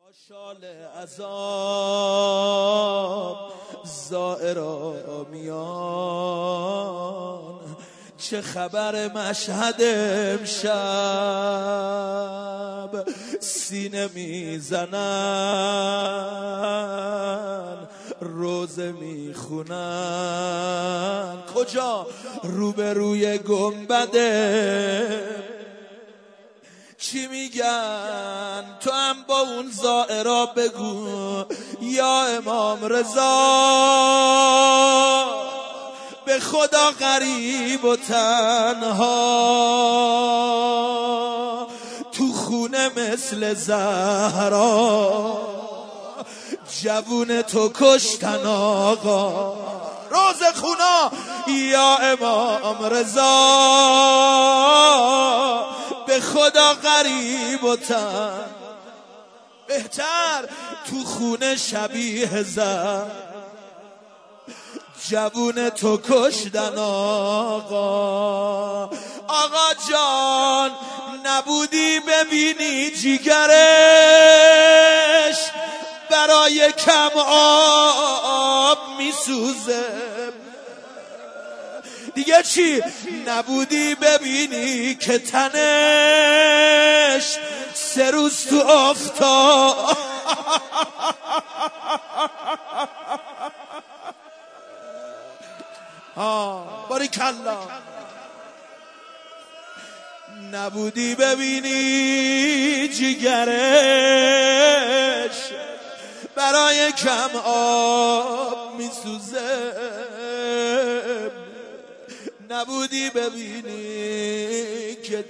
شال عذاب زائرا میان، چه خبر مشهد امشب سینه میزنن روزه میخونن. کجا؟ روبروی گنبده. چی میگن؟ تو هم با اون زائرا بگو یا امام رضا به خدا غریب و تنها تو خونه مثل زهرا جوون تو کشتن آقا. روز خونا یا امام رضا به خدا غریب و تن بهتر تو خونه شبیه زن جوون تو کشتن آقا. آقا جان نبودی ببینی جیگرش برای کم آب میسوزه. دیگه چی؟ نبودی ببینی که تنش 3 روز تو آفتاب باریکالله. نبودی ببینی جیگرش برای کم آب میسوزه. نبودی ببینی که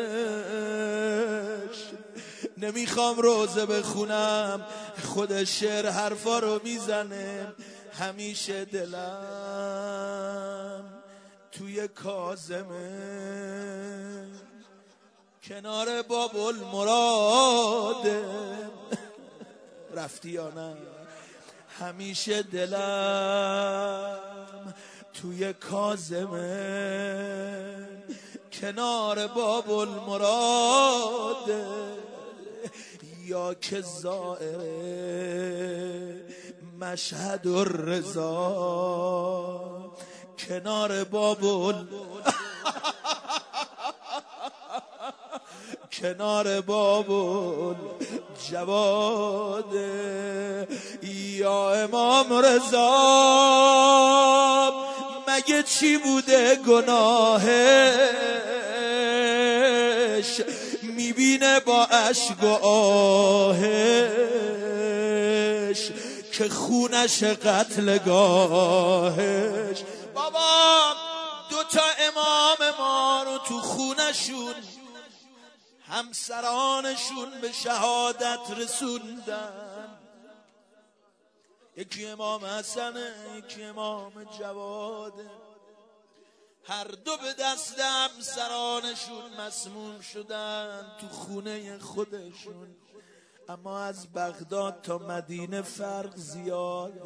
تنش. نمیخوام روزه بخونم، خود شعر حرفا رو میزنه. همیشه دلم توی کاظمه کنار باب المراده. رفتی یا نه؟ همیشه دلم توی کاظمه کنار باب المراده. یا که زائر مشهد الرضا کنار باب کنار باب الجواد. یا امام رضا مگه چی بوده گناهش میبینه با اشک و آهش که خونش قتلگاهش. بابا 2 امام ما رو تو خونشون همسرانشون به شهادت رسوندن. یکی امام حسنه، یکی امام جواده. هر دو به دست همسرانشون مسموم شدن تو خونه خودشون. اما از بغداد تا مدینه فرق زیاده.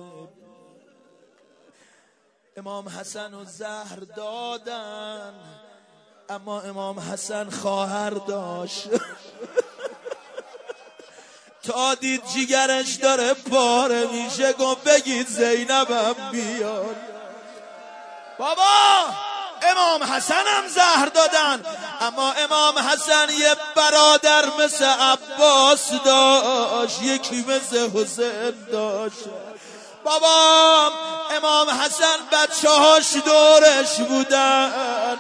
امام حسن و زهر دادن، اما امام حسن خواهر داشت. تا دید جیگرش داره پاره میشه گفت بگید زینبم بیاد. بابا امام حسن هم زهر دادن، اما امام حسن یه برادر مثل عباس داشت، یکی مثل حسین داشت. بابا امام حسن بچه‌هاش دورش بودن،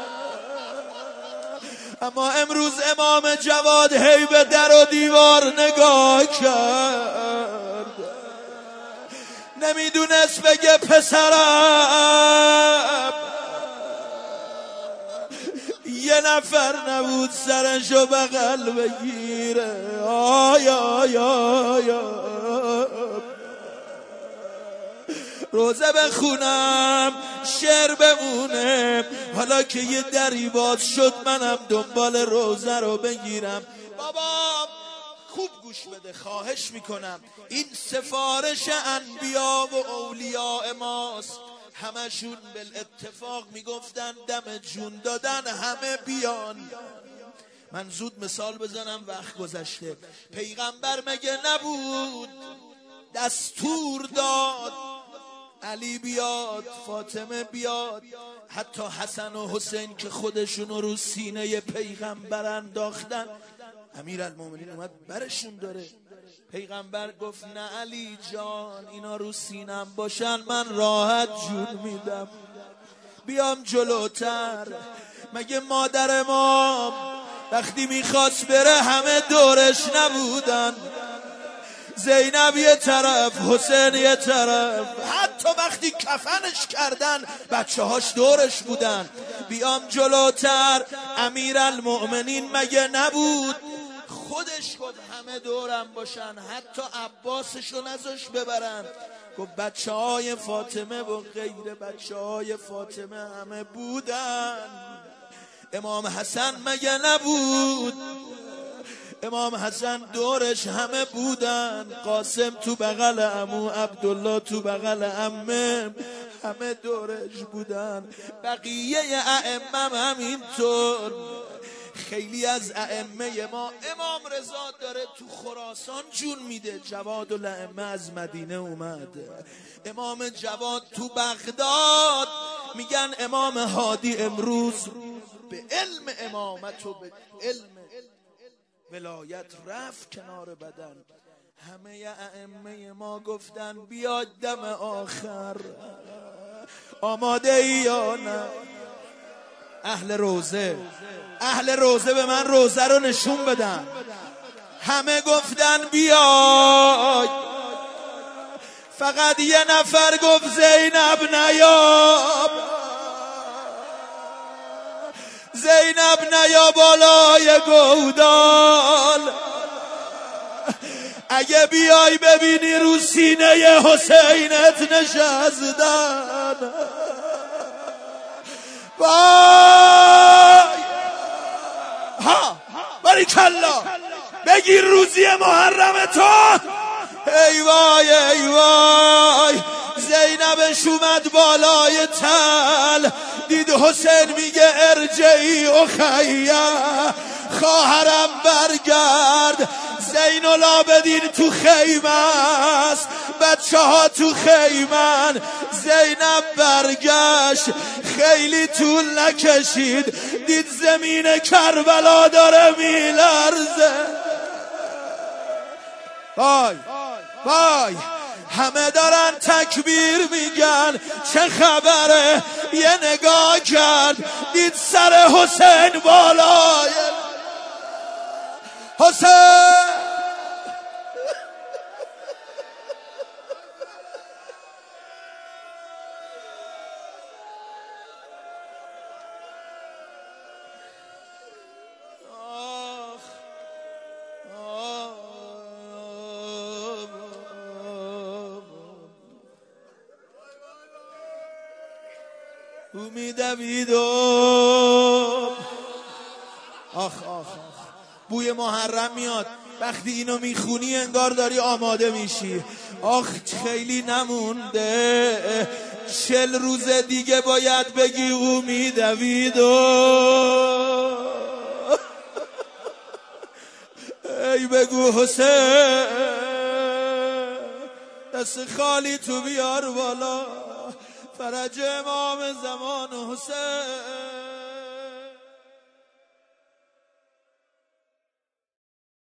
اما امروز امام جواد هی به در و دیوار نگاه کرد، نمیدونست بگه پسرم. یه نفر نبود سرشو بغل بگیره. آی آی آی آی. روزه بخونم شعر بمونه. حالا که یه دری باز شد منم دنبال روزه رو بگیرم. بابا خوب گوش بده، خواهش میکنم. این سفارش انبیا و اولیاء ماست. همشون بالاتفاق میگفتن دم جون دادن همه بیان. من زود مثال بزنم وقت گذشته. پیغمبر مگه نبود دستور داد علی بیاد، فاطمه بیاد، حتی حسن و حسین که خودشونو رو سینه پیغمبر انداختن، امیرالمومنین اومد برشون داره. پیغمبر گفت نه علی جان، اینا رو سینم باشن من راحت جون میدم، بیام جلوتر. مگه مادر امام وقتی میخواست بره همه دورش نبودن؟ زینب یه طرف، حسین یه طرف، حتی وقتی کفنش کردن بچه هاش دورش بودن. بیام جلوتر، امیرالمؤمنین مگه نبود خودش گفت همه دورم باشن، حتی عباسشو نذاش ببرن، گفت بچه های فاطمه و غیر بچه های فاطمه همه بودن. امام حسن مگه نبود؟ امام حسن دورش همه بودن، قاسم تو بغل عمو، عبدالله تو بغل عمه، همه دورش بودن. بقیه ائمه همینطور. خیلی از ائمه ما، امام رضا داره تو خراسان جون میده، جواد الائمه از مدینه اومد، امام جواد تو بغداد، میگن امام هادی امروز به علم امامت و به علم ولایت رفت کنار بدن. همه ائمه ما گفتن بیاد دم آخر، آماده ای یا نه؟ اهل روزه به من روزه رو نشون بدن. همه گفتن بیای، فقط یه نفر گفت زینب نیاب، زینب نیا بالای گودال، اگه بیای ببینی رو سینه حسینت نشستن. وای ها باریکالله، بگیر روزی محرم تو. ای وای ای وای، زینبش اومد بالای تل، دید حسین میگه ارجعی اخیه، خواهرم برگرد. زین العابدین تو خیمه است، بچه ها تو خیمن. زینب برگشت، خیلی طول نکشید، دید زمین کربلا داره میلرزه. وای وای، همه دارن تکبیر میگن، چه خبره؟ یه نگاه کرد، دید سر حسین بالای. حسین میدویدم. آخ بوی محرم میاد وقتی اینو میخونی، انگار داری آماده میشی. آخ خیلی نمونده، 40 روز دیگه باید بگی او میدویدم. ای بگو حسین، دست خالی تو بیار بالا، فرج امام زمان حسین.